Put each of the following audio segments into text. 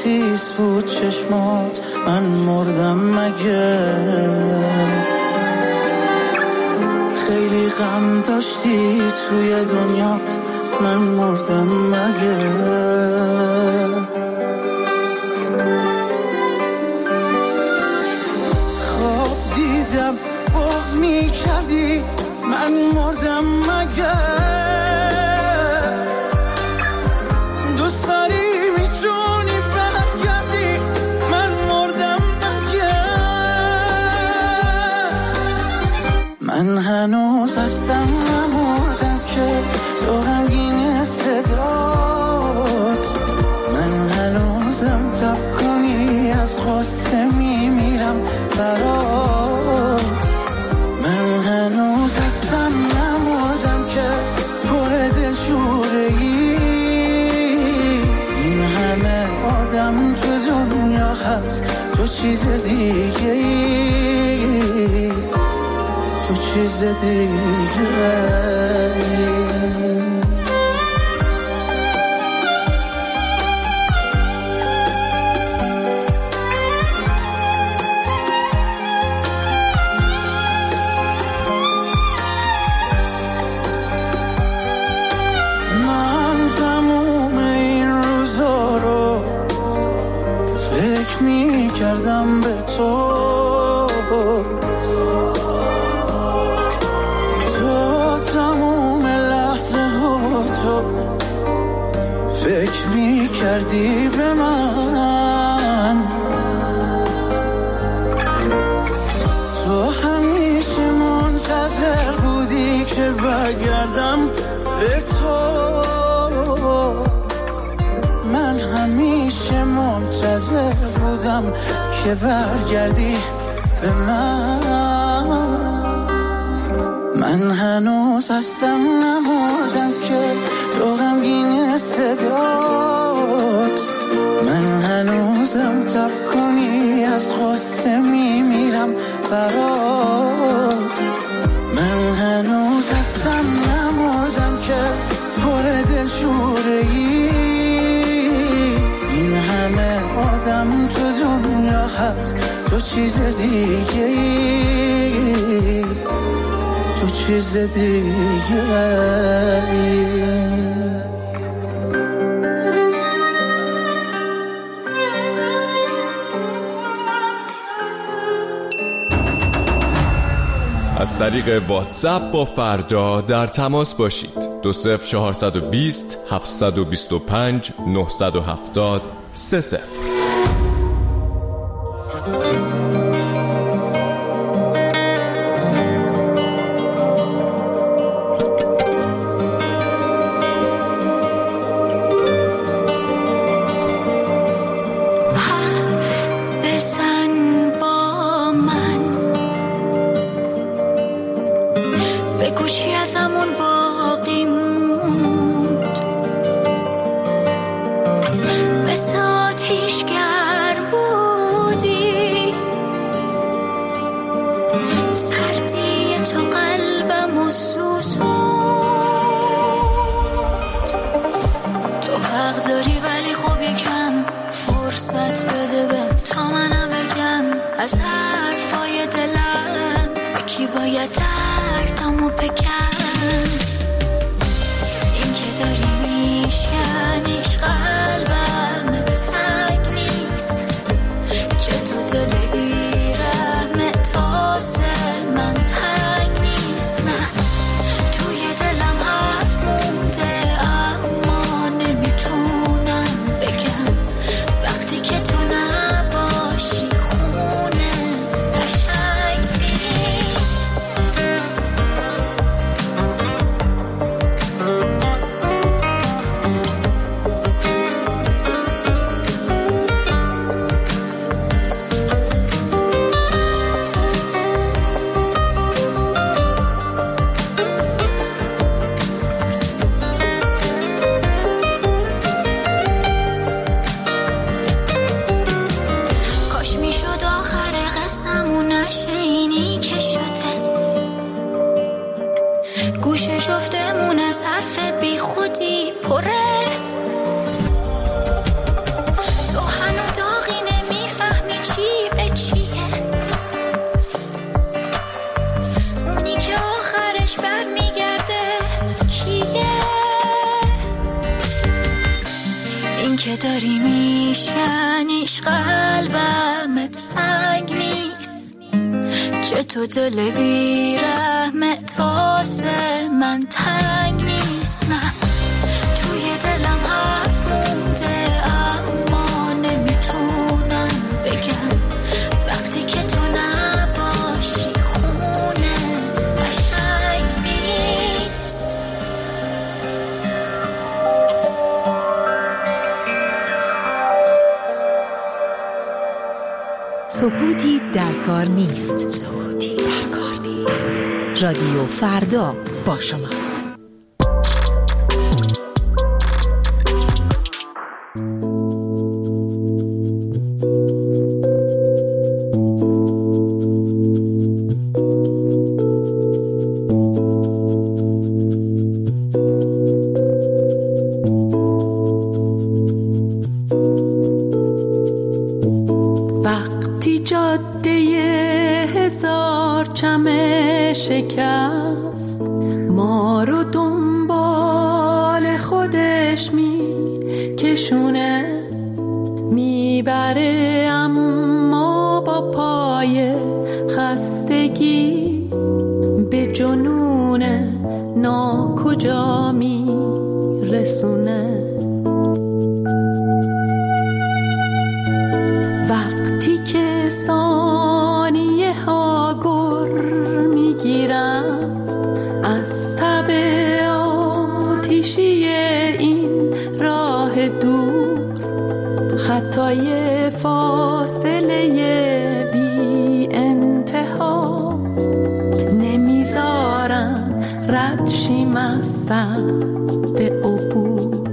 خیس بود چشمات، من مردم مگه؟ خیلی غم داشتی توی دنیات، من مردم مگه؟ خواب دیدم بغض می کردی، من مردم مگه؟ دوست داری میتونی برگردی، من مردم مگه؟ من هنوز هستم نمردم که تو غمگین صدات، من هنوزم تب کنی از غصه میمیرم برات. من هنوز هستم نمردم که پر دلشوره‌ای، این همه آدم تو دنیا هست تو چیز دیگه ای، تو چیز دیگه ای. کردم به تو تموم لحظه ها، تو فکر می کردی به من، تو همیشه منتظر بودی که برگردم به تو، من همیشه منتظر بودم که برگردی به من. من هنوز هستم نمردم که تو غمگین صدات، من هنوزم تب کنی از غصه میمیرم برات. من هنوز هستم نمردم که پر دلشوره‌ای، این همه آدم تو دنیا هست تو چیز دیگه ای، تو چیز دیگه ای. از طریق واتساپ با فردا در تماس باشید. 20420 725 970 30. بگو چی از همون باقی موند، مثل آتیشگر بودی، سردی تو قلبمو سوزوند. تو حق داری ولی خب یکم فرصت بده بهم تا منم بگم از حرفای دلم یکی باید دردمو بگم. این که داری میشکنیش قلبم سنگ نیست، چه تو دل بیرحم تاسل من تنگ نیست. نه توی دلم حرف مونده اما نمیتونم بگم، وقتی که تو نباشی خونه قشنگ نیست. کاش میشد آخر قسمون نشه اینی که شده، گوش جفتمون از حرف بی خودی پره. تو هنوز که داری میشکنیش قلبم سنگ نیست، چطور دل بی رحمت واسه من تنگ نیست. نه توی دلم حرف مونده اما نمیتونم بگم، وقتی که تو نباشی خونه قشنگ نیست. سکوتی در کار نیست. سکوتی در کار نیست. رادیو فردا با شماست. شکست ما رو دنبال خودش میکشونه، میبره اما با پای خستگی به جنون ناکجا میرسونه. وقتی که ثانیه ها گر میگیرم از تب آتیشی این راه دور، خطای فاصله بی انتها نمیذارن رد شیم از سد عبور.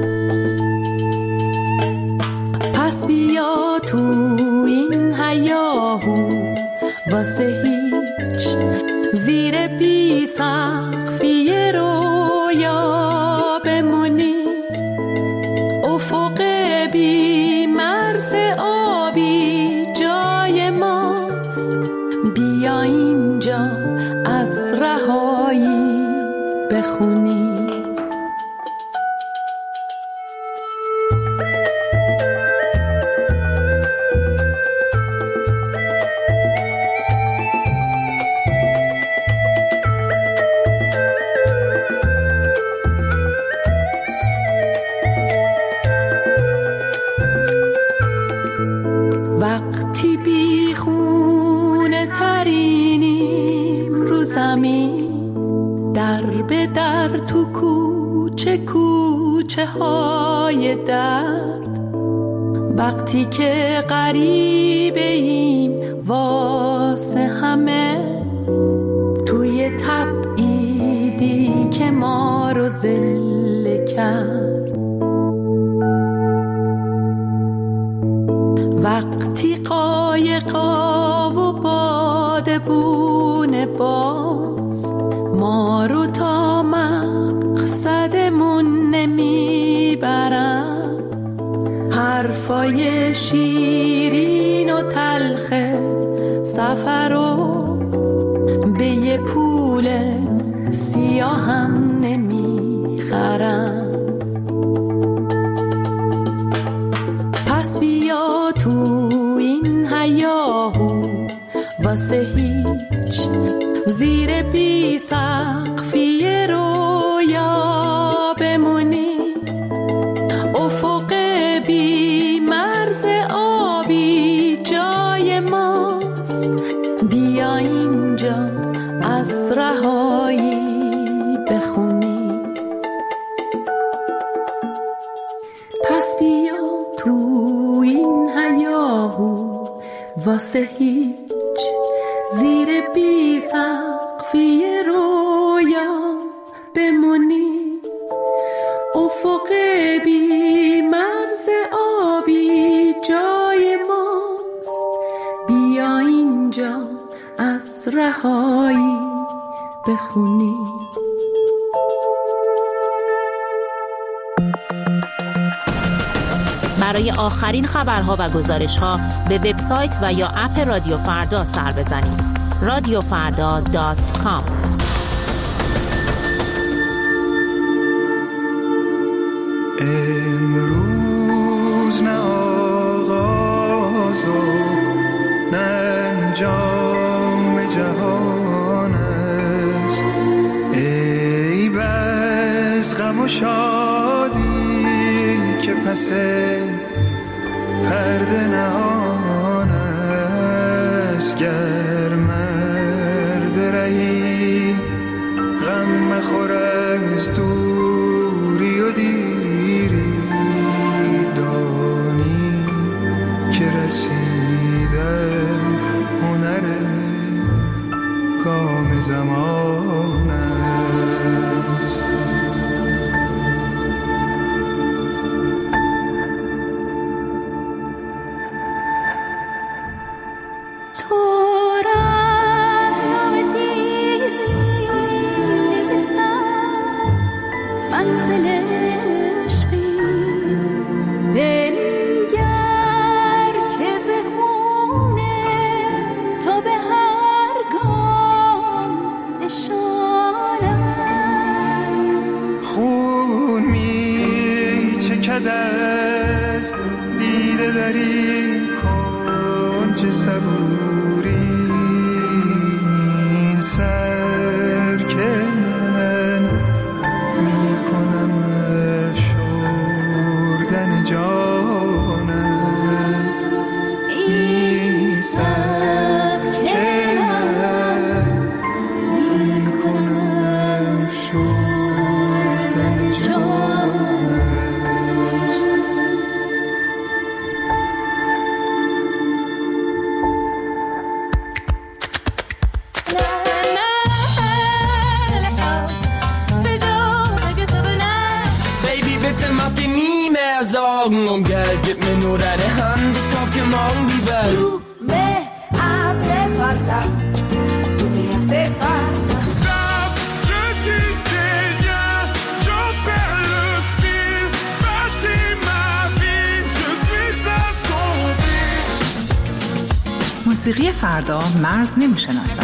پس بیا تو این هیاهو واسه هیچ زیر بی سقفی رویا بمونی، افق بی مرز آبی جای ماست، بیا اینجا از رهایی بخونی. وقتی بی خونه ترینیم رو زمین، در به در تو کوچه کوچه های درد، وقتی که غریبه ایم واسه همه، توی تبعیدی که ما رو ذل کرد. وقتی قایقا و بادبون باز ما رو تا مقصدمون نمیبرن، حرفای شیرین و تلخ سفر رو به یه پول سیاهم نمیخرن. پس بیا تو این هیاهو واسه هیچ زیر بی سقفی رویا بمونی، افق بی مرز آبی جای ماست، بیا اینجا از رهایی بخونی. پس بیا تو این هیاهو واسه هیچ زیر بی سقفی رویا بمونی، افق بی مرز آبی جای ماست، بیا اینجا از رهایی بخونی. برای آخرین خبرها و گزارش‌ها به وبسایت و یا اپ رادیو فردا سر بزنید. radiofarda.com. امروز و شادی که پس پرده نهان است. گر مرد رهی غم مخور از دوری و دیری، دانی که رسیدن هنر گام زمان است. تو رهنام دیری نویسم منزل عشقی، بنگر که ز خونه تو به هر گام نشان است. خون می چکد از دیده در این کنج صبوری، این سر که من می کنم افشردن جان است. این سر که من می کنم افشردن جان است. Baby, bitte mach dir nie mehr Sorgen um Geld, gib mir nur deine Hand, ich kauf dir morgen die Welt. Du me hace falta, tu me hace falta. Stop, je dis rien, j'en perds le fil, bâtis ma vie, je suis à son beat. موسیقی فردا مرز نمیشناسد.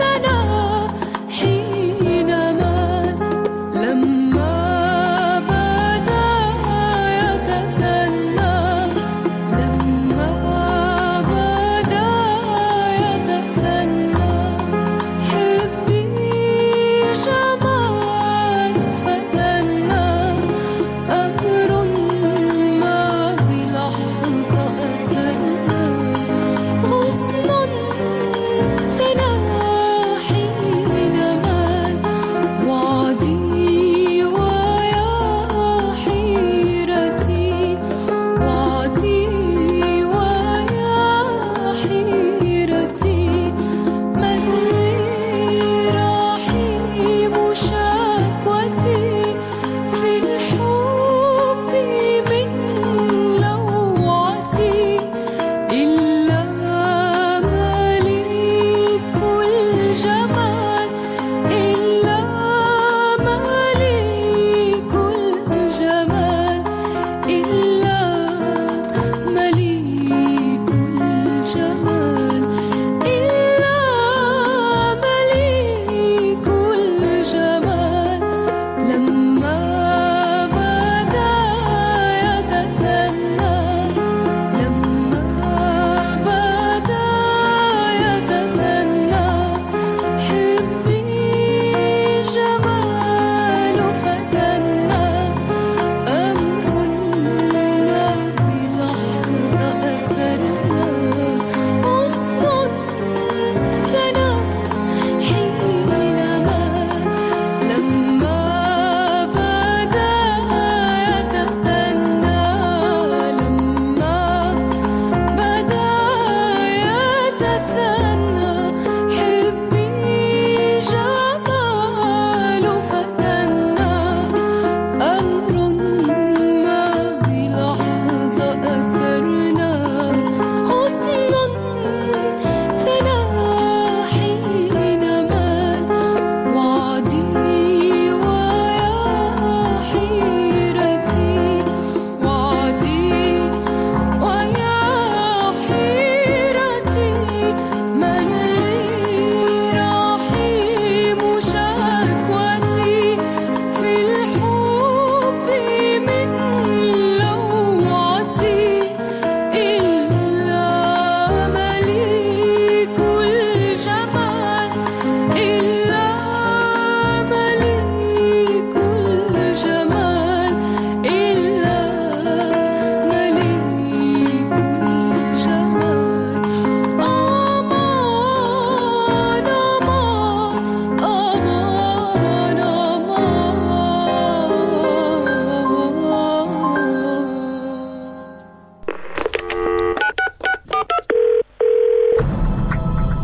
حينما لما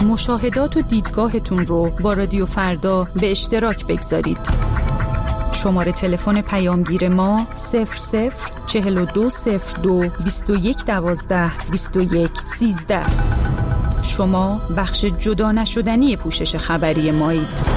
مشاهدات و دیدگاهتون رو با رادیو فردا به اشتراک بگذارید. شماره تلفن پیامگیر ما 004202 2112 2113. شما بخش جدا نشدنی پوشش خبری مایید.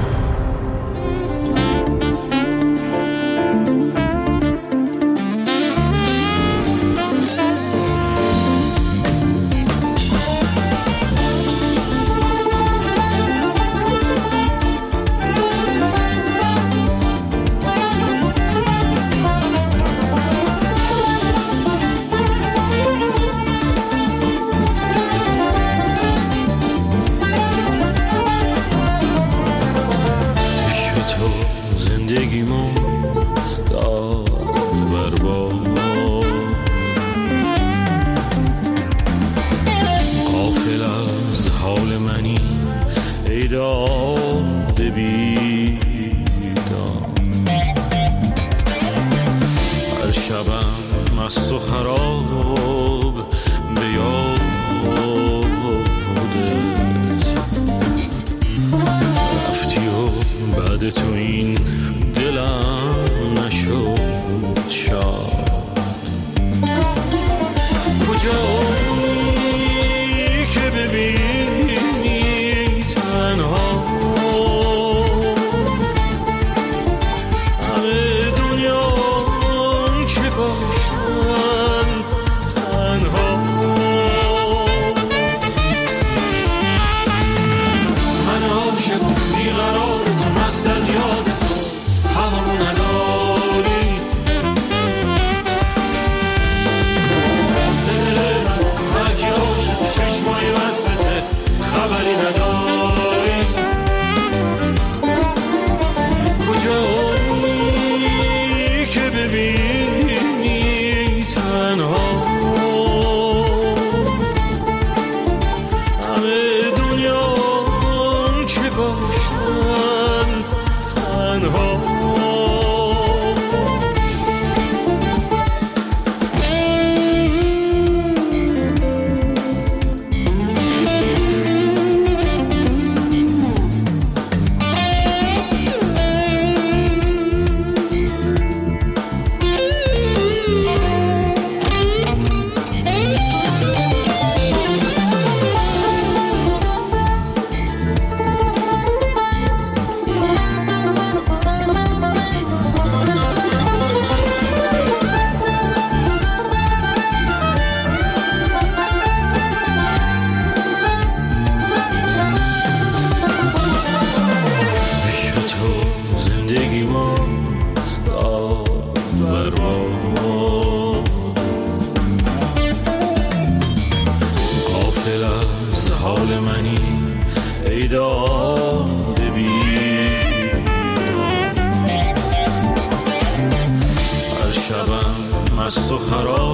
مست و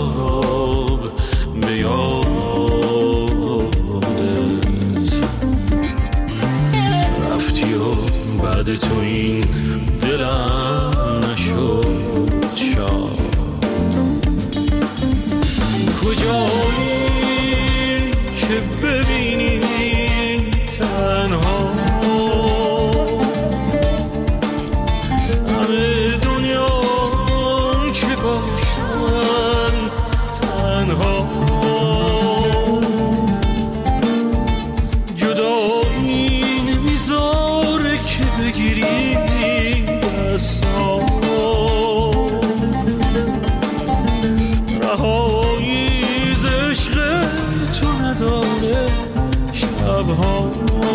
خراب به یادت رفتی و بعد تو این دلم نشد شاد. کجایی که ببینی تنها همه دنیا که باشن تنها جدایی نمیذاره که بگیری دستام رهایی ز عشق تو نداره شبها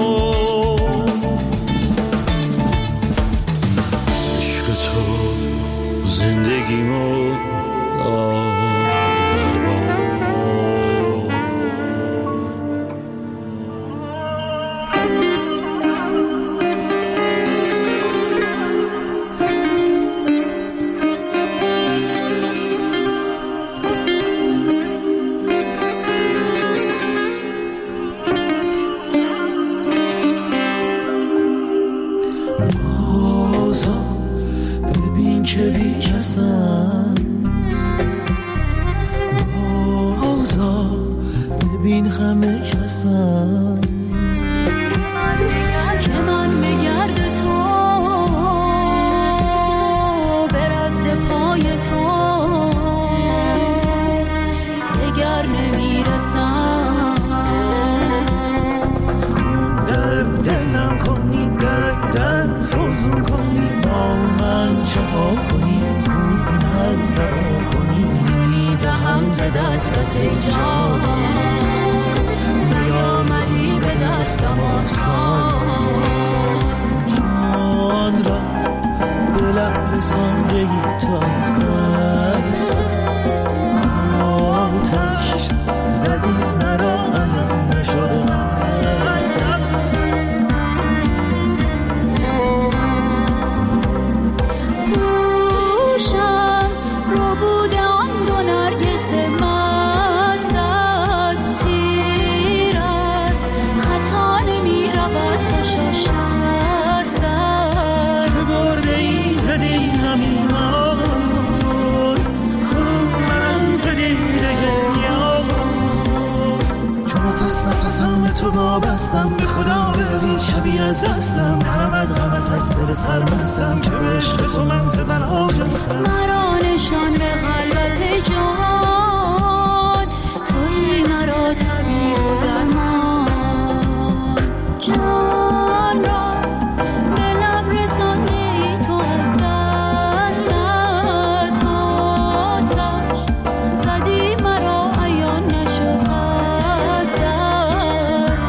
عشق تو زندگیمو ببین که بی کسم بازا ببین همه کسم ای جان، نیامدی به دستم آسان، جان را به لب رساندگی تو از دست آتش زدی مرا علم نشده روشم رو بوده آن دو نرگس مستت، تیرت خطا نمی رود خوشش هستت، که برده ای زدی همیمان، کنون منم زدی دگریان، چون نفسم به تو وابستم، به خدا بروی شبیه از دستم، نرود غمت از دل سرمستم، که به عشق تو من ز بلا جستم. مرا نشان به قلبت جان، تویی مرا طبیب و درمان، جان را به لب رساندی تو از دستت آتش زدی مرا عیان نشد قصدت،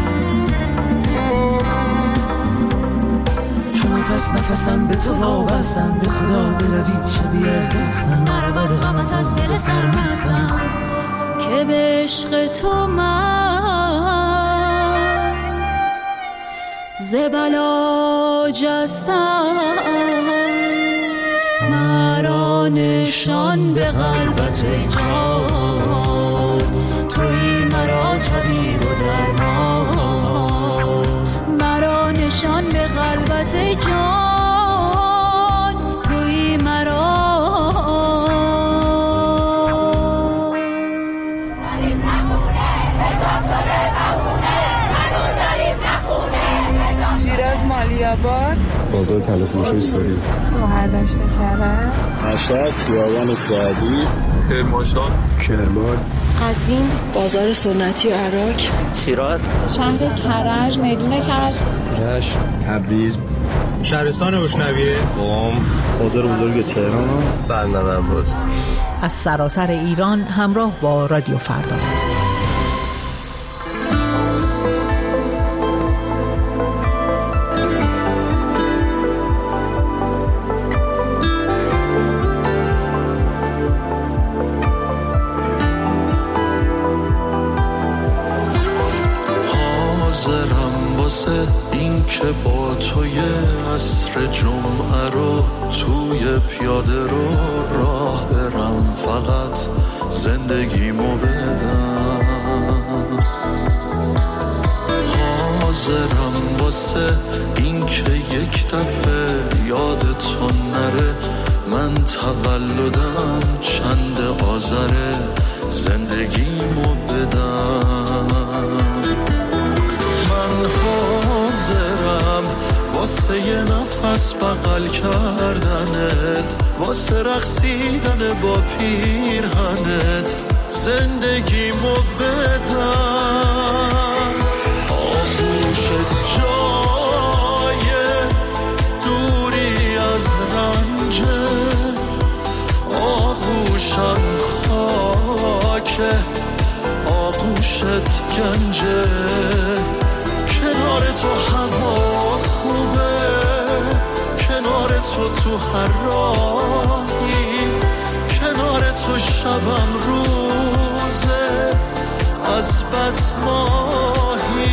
چون نفسم به تو وابستم، به خدا بروی شبیه از دستم، نرود غمت از دل سرمستم، که به عشق تو من ز بلا جستم. مرا نشان به قلبت ای جان، تویی مرا طبیب و درمان، مرا نشان به قلبت ای جان، تویی مرا شیراز مالیاباد، بازار تلفروشی سوری، شهرداشت کرد، مشهد خیابان سعدی، کرمانشاه، کرمان، قزوین، بازار سنتی عراق، شیراز، شهر کرج، میدون کرج، رشت، تبریز، شهرستان روشنویه، قم، بازار بزرگ تهران، بندر عباس. از سراسر ایران همراه با رادیو فردا. این که با توی عصر جمعه رو توی پیاده رو راه برم، فقط زندگیمو بدم. حاضرم واسه این که یک دفعه یادتون نره من تولدم چند آذره، زندگیمو بدم. حاضرم واسه یه نفس بغل کردنت، واسه رقصیدن با پیرهنت، زندگیمو بدم. آغوشت جای دوری از رنجه، آغوشم خاکه، آغوشت گنجه، کنار تو هوا خوبه، کنار تو هر راهی، کنار تو شبم روزه، از بس ماهی.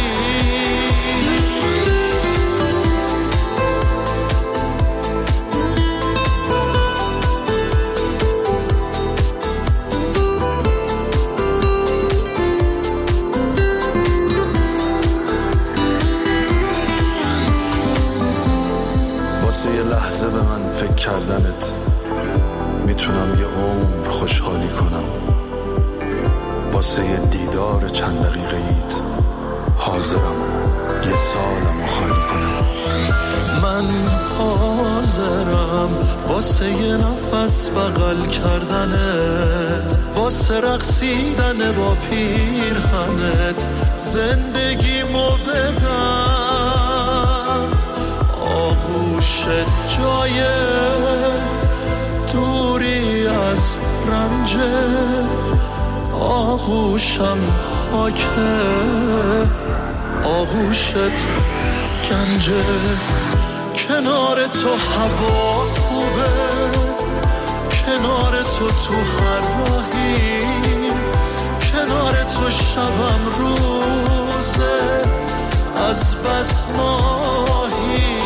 یه لحظه به من فکر کردنت میتونم یه عمر خوشحالی کنم، واسه یه دیدار چند دقیقه ایت حاضرم یه سالمو خالی کنم. من حاضرم واسه یه نفس بغل کردنت، واسه رقصیدن با پیرهنت، زندگیمو بدم. آغوشت جای دوری از رنجه، آغوشم خاکه، آغوشت گنجه، کنار تو هوا خوبه، کنار تو هر راهی، کنار تو شبم روزه از بس ماهی.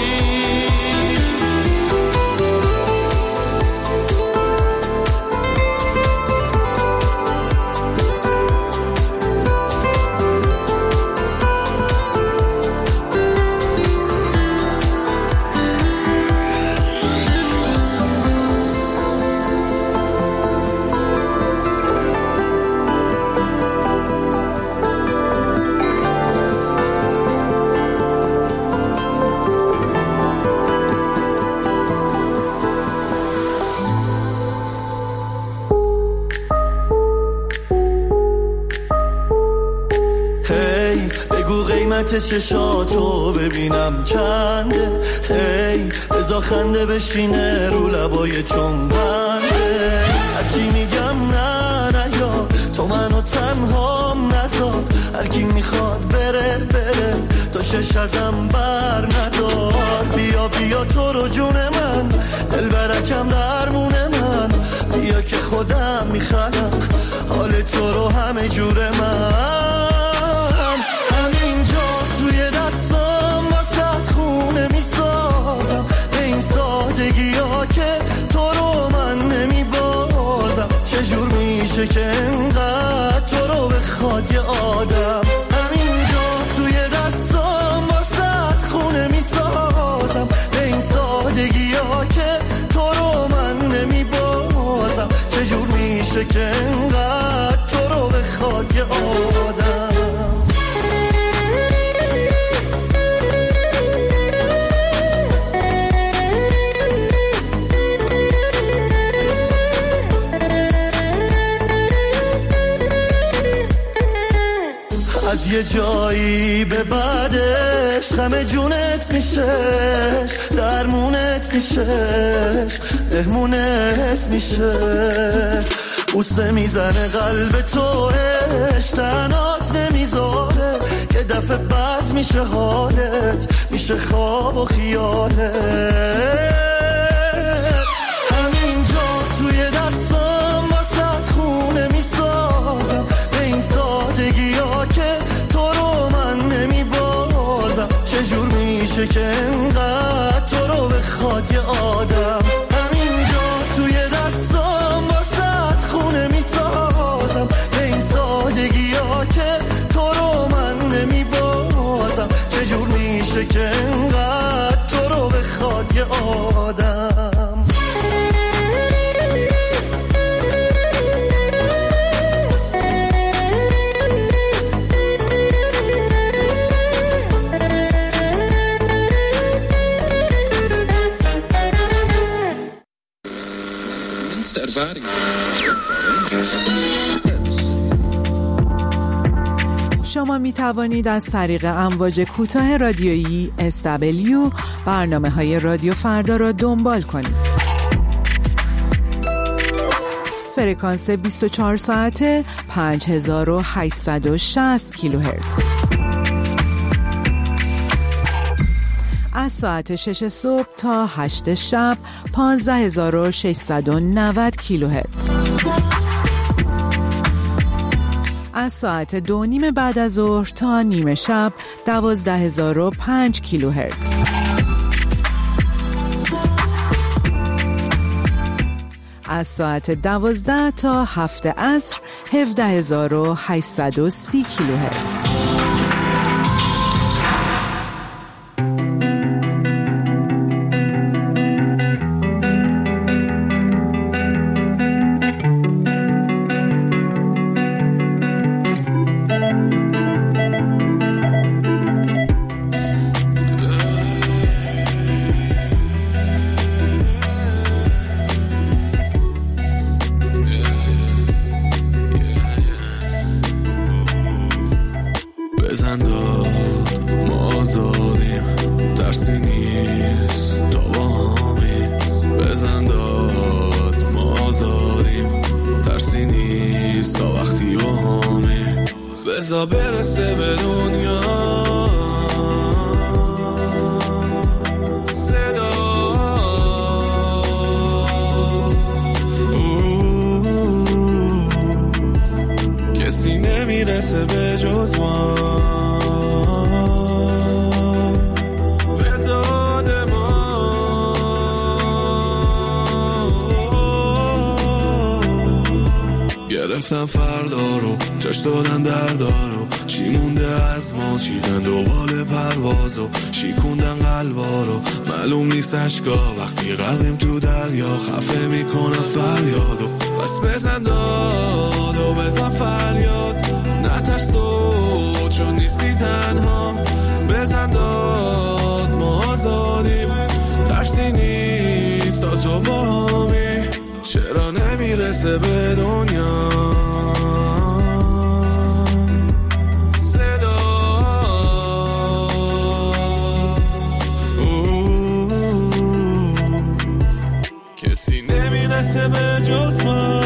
چشاتو ببینم چنده، هی بزا خنده بشینه رو لبای چون بنده. هرچی میگم نه نه یا تو منو تنها نذار، هرکی میخواد بره بره تو شش ازم بر ندار. بیا بیا تو رو جون من، دل برکم درمون من، بیا که خودم میخوام حال تو رو همه جور من. که تو رو من نمیبازم، چجور میشه که انقدر تو رو بخواد یه آدم. همینجا توی دستام واسه خونه میسازم، به این سادگی ها که تو رو من نمیبازم، چجور میشه که انقدر تو رو بخواد یه آدم. از یه جایی به بعدش غم جونت میشش، درمونت میشش، مهمونت میشه. بوسه میزنه قلب توش، تنات نمیذاره که دفعه بعد میشه حالت، میشه خواب و خیالت. همینجا توی دستام واسه خونه میسازم، به این سادگی ها که تو رو من نمیبازم، چجور میشه که انقدر تو رو بخواد یه آدم. همینجا توی دستام واسه خونه میسازم، به این سادگی ها که تو رو من نمیبازم، چجور میشه که انقدر تو رو بخواد یه آدم. شما می توانید از طریق امواج کوتاه رادیویی SW برنامه‌های رادیو فردا را دنبال کنید. فرکانس 24 ساعته 5860 کیلوهرتز. از ساعت 6 صبح تا 8 شب 15690 کیلوهرتز. از ساعت 2:30 بعد از ظهر تا نیمه شب 12005 کیلوهرتز. از ساعت 12 تا 7 عصر 17830 کیلوهرتز. ترسی نیست تا وقتی باهمی بذار برسه به دنیا کسی نمیرسه به جز ما به داد ما گرفتم فردا رو جاش دادن دردا رو چی مونده از ما چیدن دوباره پروازو شیکوندن قلبا رو معلوم نیست اشکا وقتی غرقیم تو دریا خفه میکنم فریادو بس بزن داد و بزن فریاد نترس تو چون نیستی تنها بزن داد ما آزادیم ترسی نیست تا تو باهمی چرا نمیرسه به دنیا کسی نمیرسه به جز ما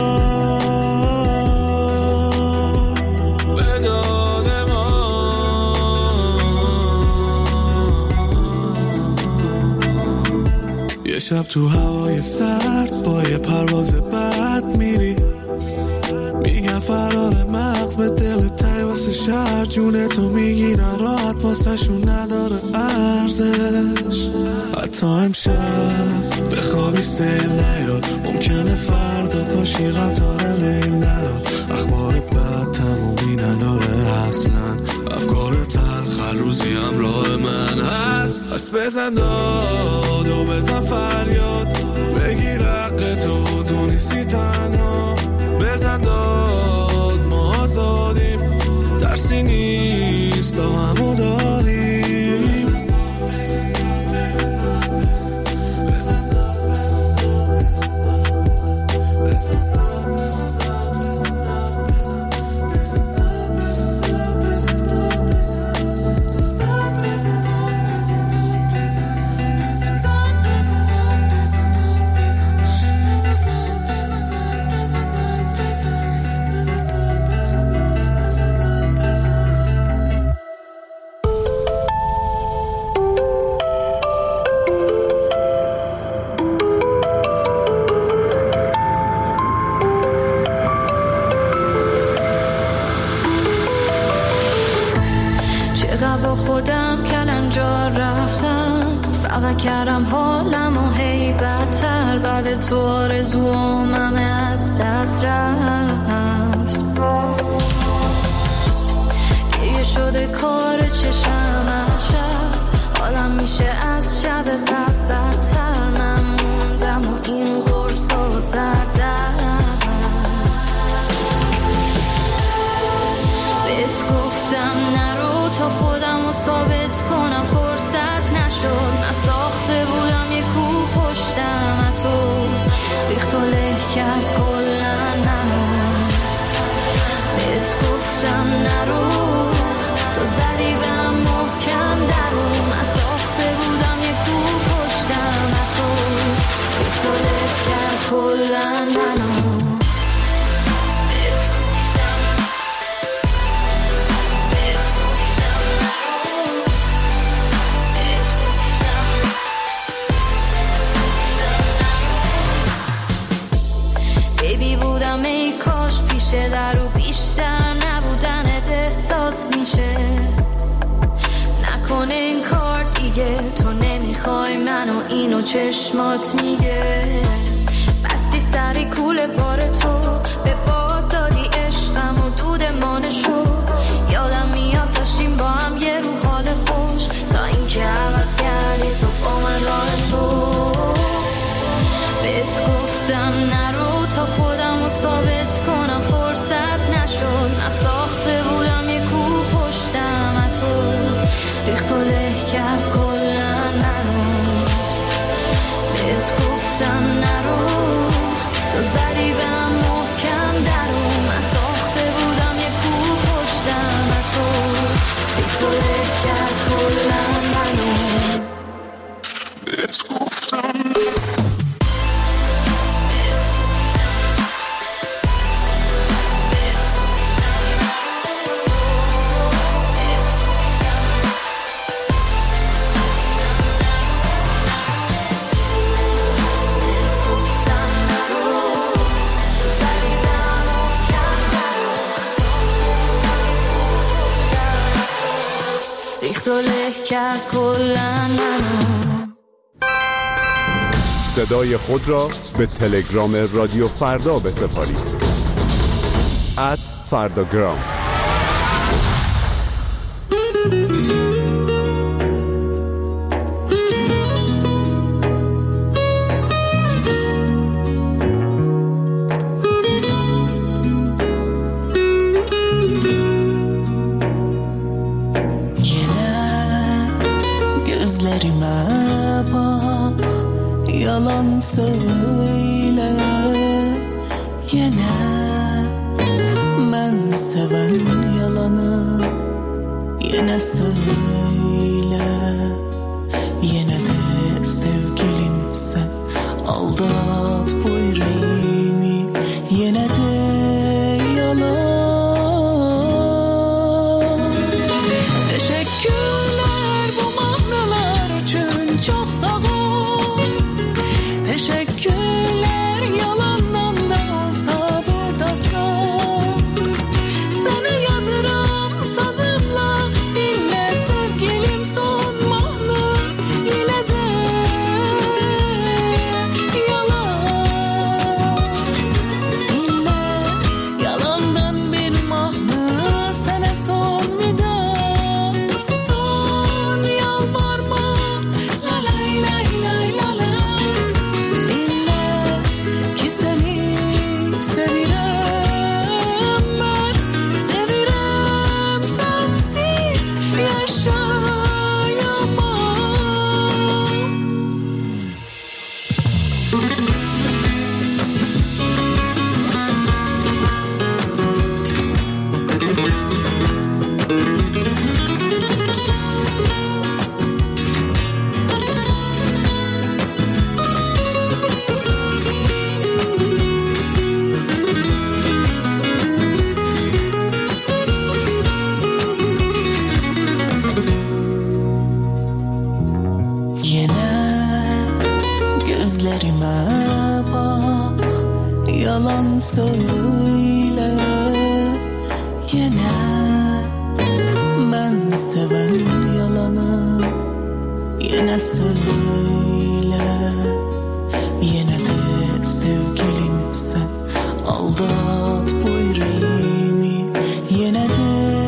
به داد ما یه شب تو هوای سرد با یه پرواز بد میری میگن فرار مغز به دل تای واسه شهر جونه تو میگیرن راحت واسه شون نداره ارزش حتی امشب بخوابی سیل نیاد ممکنه فردا پاشی قطار ریل نیاد اخبار بد تمومی نداره اصلا افکار تلخ روزی همراه من هست پس بزن داد و بزن فریاد بگیر حق تو نیستی تنها بزن داد ما آزادیم ترسی نیست تا همو داریم با خودم کلنجار رفتم فقط کردم حالم و هی بدتر بعد تو آرزوام همه از دست رفت گریه شده کار چشم از شب حالم میشه از شب قبل بدتر من موندم و این قرص و سردم بهت گفتم نرو تا خودم رو ثابت کنم فرصت نشد نساخته بودم یه کو پشتم تو ریخت و له کرد کلن منو بهت گفتم نرو تو زدی بهم محکم درو نساخته بودم یه کو پشتم تو ریخت و له کرد کلن منو بودم ای کاش پیشه در و بیشتر نبودنت احساس میشه نکنه این کار دیگه تو نمیخوای منو اینو چشمات میگه بستی سری کول بار تو به باد دادی عشقم و دود مانشو یادم میاد داشتیم با هم یه رو حال خوش تا اینکه عوض کردی تو با من راه تو بهت گفتم نرو تا خودم رو ثابت کنم فرصت نشد نساخته بودم یه کو پشتم تو ریخت و له کرد کلن منو بهت گفتم نرو تو زدی بهم محکم درو نساخته بودم یه کو پشتم تو ریخت و له کرد کلن منو بهت گفتم کرد کلن منو. صدای خود را به تلگرام رادیو فردا بسپارید. @فرداگرام. Gözlerime bak, yalan söyle yine. Ben seven yalanı yine söyle. Yine de sevgilim sen aldat bu yüreğimi. Yine de yalan. Teşekkürler bu mahnalar için çok sağ ol. Teşekkürler yalandan da olsa buradasın. Sana yazırım sazımla dinle sevgilim son mahna. Yine de yalan. Dinle yalandan bir mahna sana son vida. Son yalvarma la lay lay lay la lay. Dinle ki seni sevirem ben. Sevirem sensiz yaşayamam. Yine gözlerime bak, yalan söyle yine. Ben seven yalanı yine söyle. Yine de sevgilim sen aldat bu yüreğimi. Yine de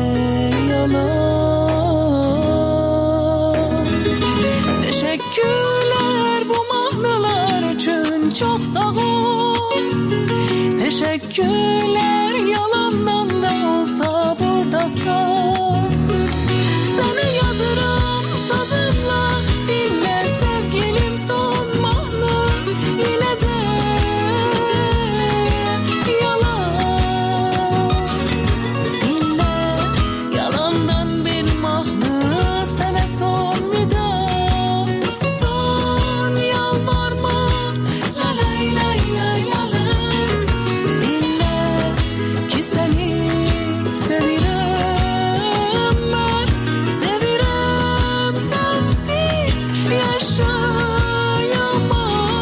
yalan. Teşekkürler bu mahnalar için çok sağ ol. Teşekkürler yalandan da olsa buradasın. Sana yazırım sazımla dinle sevgilim son mahna. Yine de yalan. Dinle yalandan bir mahna sana son vida. Son yalvarma la lay lay lay la lay. Dinle ki seni sevirem ben. Sevirem sensiz yaşayamam.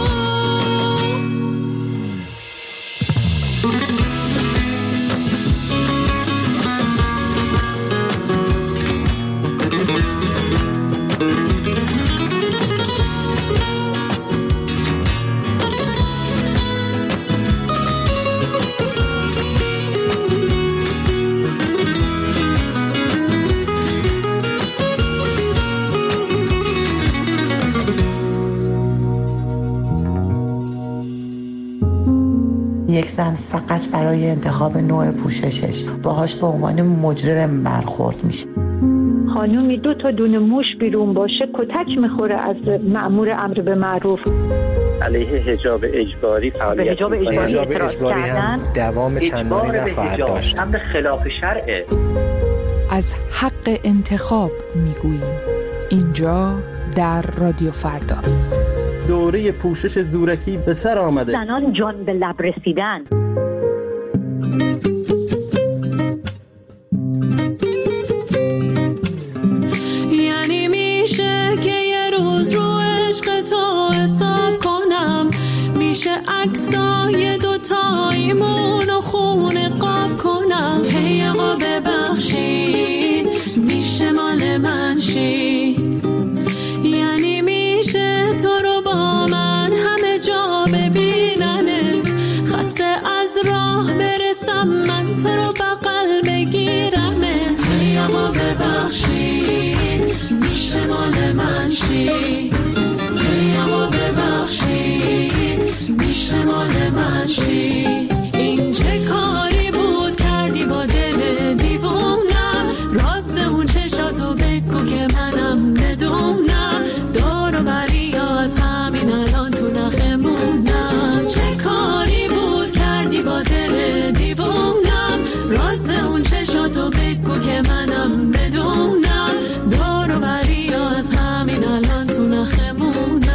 یک زن فقط برای انتخاب نوع پوششش باهاش به عنوان مجرم برخورد میشه. خانومی 2 تا دونه موش بیرون باشه کتک میخوره از مأمور امر به معروف. علیه حجاب اجباری فعالیت حجاب اجباری هم دوام چندانی نخواهد داشت. امر خلاف شرعه. از حق انتخاب میگوییم اینجا در رادیو فردا. دوره پوشش زورکی به سر آمده. زنان جان به لب رسیدن. یعنی میشه که یه روز رو عشق تو حساب کنم. میشه عکسای دوتاییمون رو خونه قاب کنم. هی آقا ببخشید میشه مال من شید. ای آقا ببخشید میشه مال من شی. این چه کاری بود کردی با دل دیوونم، راست اون چشاتو بگو که منم بدونم، دور و بری از همین الان تو نخمونم. چه کاری بود کردی با دل دیوونم، راست اون چشاتو بگو که منم بدونم، دور و بری از همین الان تو نخمونم.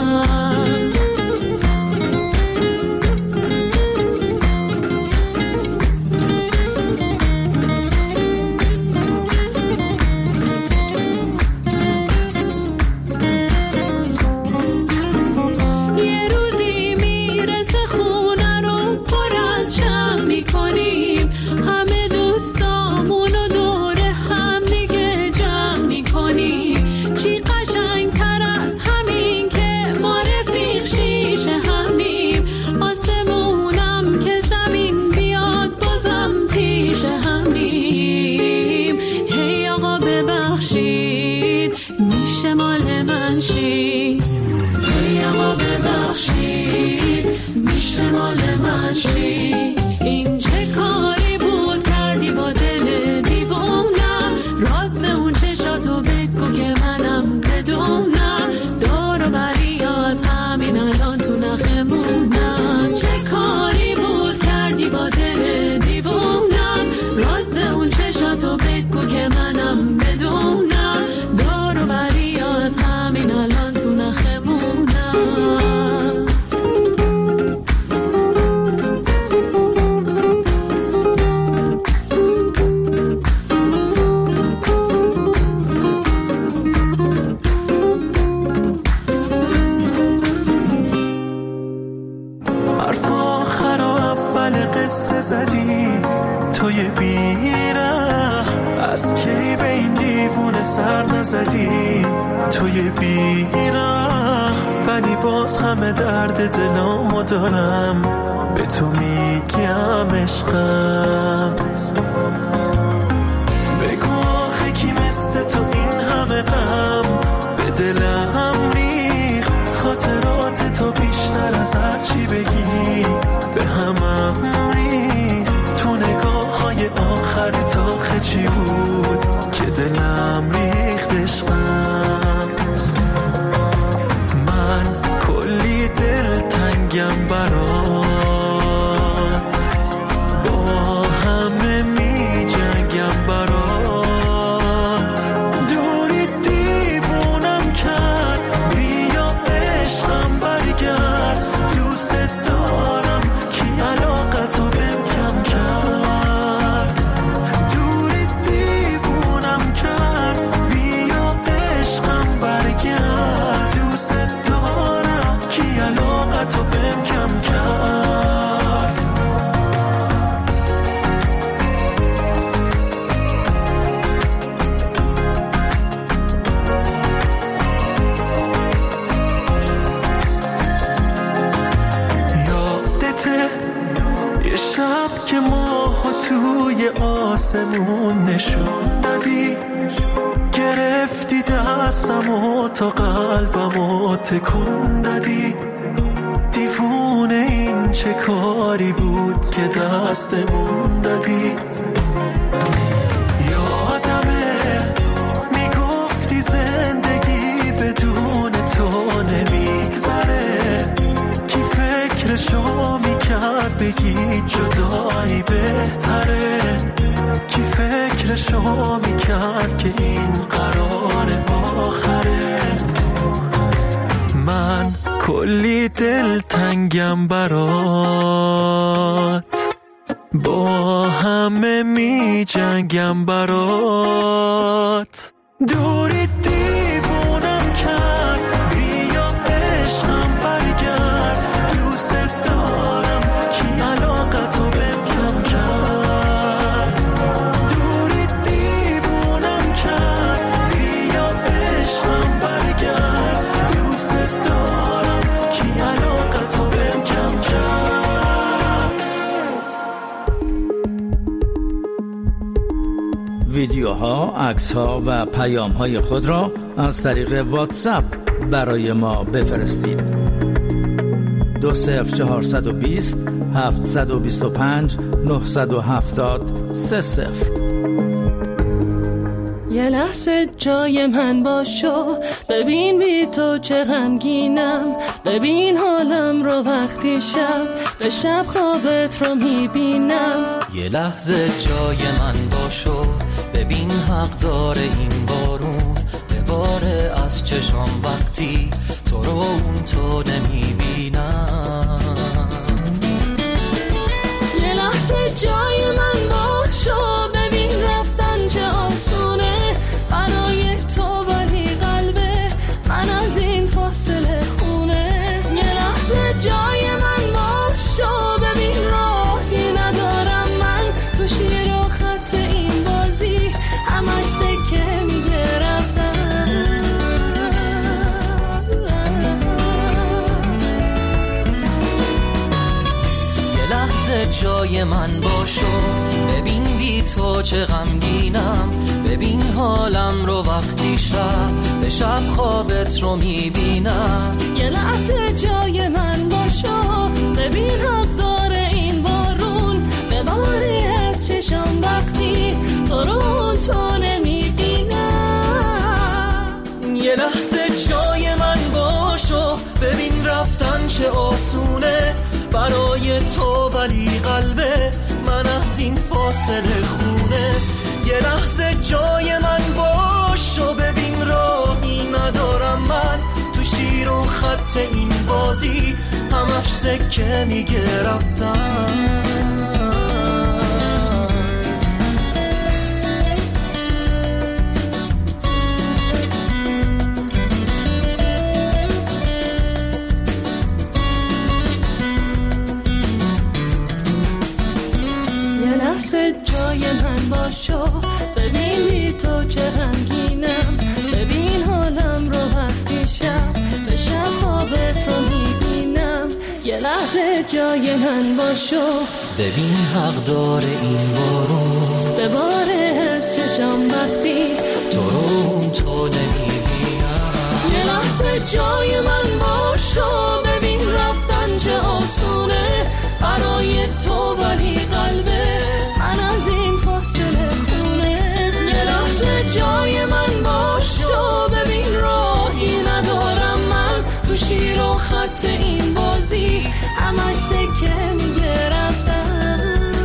این چه کاری بود کردی با دل دیوونم، راست اون چشاتو بگو که منم بدونم، دور و بری از همین الان تو نخمونم. چه کاری بود کردی با دل دیوونم، راست اون چشاتو بگو که منم بدونم، دور و بری از همین الان تو نخمونم. زدی توی بیره، از کی به این دیوونه سر نزدی توی بیره، ولی باز همه درد دلامو دارم به تو میگم عشقم. بگو آخه کی مثل تو این همه غم به دلم ریخ، خاطرات تو بیشتر از هر چی بگی به همم ریخ. تو نگاه های آخر تا چی بود که دلم ریخت عشقم. من کلی دل تنگم برات، با همه می جنگم برات، دوری دیوونم کرد، بیا عشقم برگرد، دوست دارم کی علاقتو بهم کم کرد، دوری دیوونم کرد، بیا عشقم برگرد، دوست دارم کی علاقتو بهم کم کرد. یه شب که ماه توی آسمون نشون دادی، گرفتی دستم و تا قلبم و تکون دادی، دیوونه این چه کاری بود که دستمون دادی. یادمه میگفتی زندگی بدون تو نمیگذره، کی فکرشو میکرد بگی جدایی بهتره، کی فکرشو میکرد که این قرار آخره. من کلی دل تنگم برات، با همه می جنگم برات، دوری دیوونم کرد، بیا عشقم برگرد، دوست دارم کی علاقتو بهم کم کرد، دوری دیوونم کرد، بیا عشقم برگرد، دوست دارم کی علاقتو بهم کم کرد. ویدیوها، عکس‌ها و پیام‌های خود را از طریق واتساپ برای ما بفرستید. 20420 725 970 30. یه لحظه جای من باشو، ببین بی تو چه غمگینم، ببین حالم رو وقتی شب به شب خوابت رو میبینم. یه لحظه جای من باشو، ببین حق داره این بارون بباره از چشام وقتی تو رو اون تو نمیبینم. یه لحظه جای من باشو، ببین رفتن چه آسونه برای تو، ولی قلبه من از این فاصله خونه. یه لحظه جای من باشو، ببین راهی ندارم من تو شیر و خط این بازی، همش سکه میگه رفتن. یه لحظه جای من باشو، ببین بی تو چه غمگینم، ببین حالم رو وقتی شب به شب خوابت رو میبینم. یه لحظه جای من باشو، ببین حق داره این بارون بباری از چشم وقتی تو رو تو نمیبینم. یه لحظه جای من باشو، ببین رفتن چه آسونه برای تو، ولی قلبه من از این فاصله خونه. یه لحظه جای من باشو، ببین راهی ندارم من تو شیر و خط این بازی، همش سکه میگه رفتن. یه لحظه جای من باشو، ببین بی تو چه غمگینم، ببین حالم رو وقتی شب به شب خوابت رو میبینم. یه لحظه جای من باشو، ببین حق داره این بارون بباره از چشم وقتی تو رو تو نمیبینم. یه لحظه جای من باشو، ببین رفتن چه آسونه برای تو، ولی قلبه من از این فاصله خونه. یه لحظه جای من باشو، ببین راهی ندارم من تو شیر و خط این بازی، همش سکه میگه رفتن.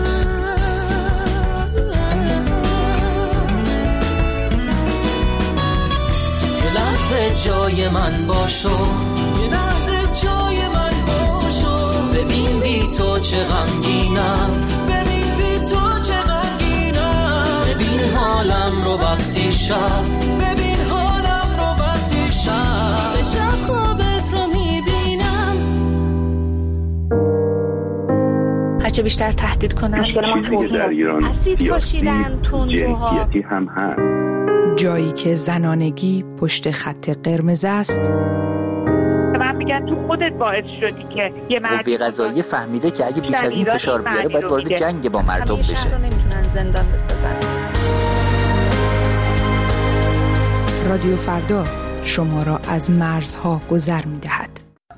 یه لحظه جای من باشو، یه لحظه جای من باشو، ببین بی تو چه غمگینم، ببین بی تو چه غمگینم، ببین حالم رو وقتی شب، ببین حالم رو وقتی شب به شب خوابت رو میبینم. هرچه بیشتر تهدید کنن چیزی که در ایران اسید پاشیدن تندروها جنسیتی هم هست. جایی که زنانگی پشت خط قرمز است. من میگن تو خودت باعث شدی که یه قوه قضاییه فهمیده که اگه بیش از این فشار بیاره باید وارد جنگ با مردم بشه. شهر رو نمیتونن زندان بسازن. رادیو فردا شما را از مرزها گذر می‌دهد.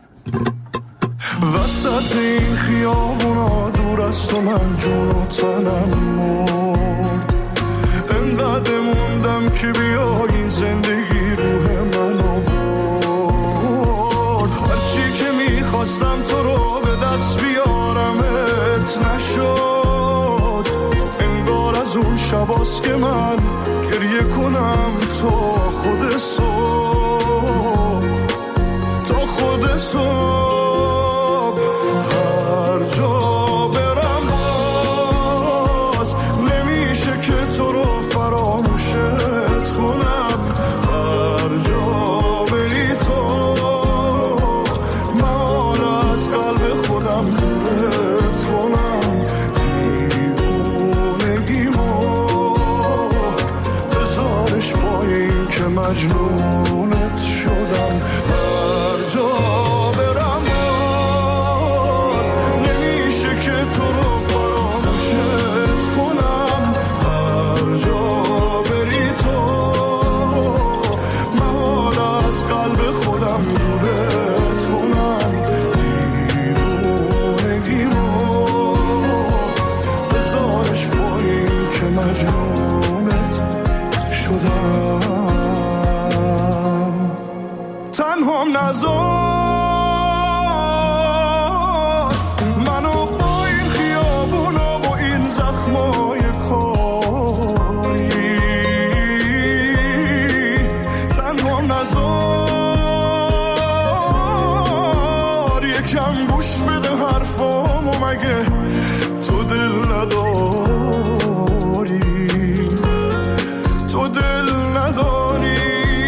وسط این خیابونا دور از تو من جون و تنم مرد، انقدر موندم که بیا این زندگی روح منو برد. هرچی که میخواستم تو رو به دست بیارمت نشد، انگار از اون شباست که من گریه کنم تا خود صبح، تا خود صبح. هر جا برم باز نمیشه که تو رو فراموشت کنم، هر جا بری تو من از قلب خودم دورت کنم. دیوونگیمو بذارش پای این که مجنونت شدم. هر جا برم باز نمیشه که تو رو فراموشت کنم، هر جا بری تو من از قلب خودم خودم دورت کنم دیوونگیمو بذارش پایین که مجنونت شدم تنهام نذار منو با این خیابونا و این زخمای کاری تنهام نذار یکم گوش بده حرفامو مگه تو دل نداری تو دل نداری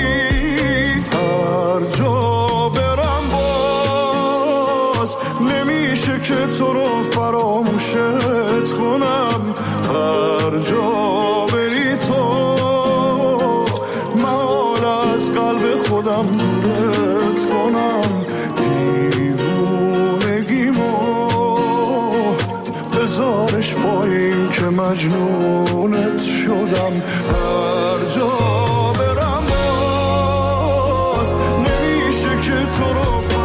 هر جا برم باز نمیشه که تو رو فراموشت کنم هر جا بری تو محال از قلب خودم دورت کنم دیوونگیمو بذارش پایین که مجنونت شدم هر جا برم باز نمیشه که تو رو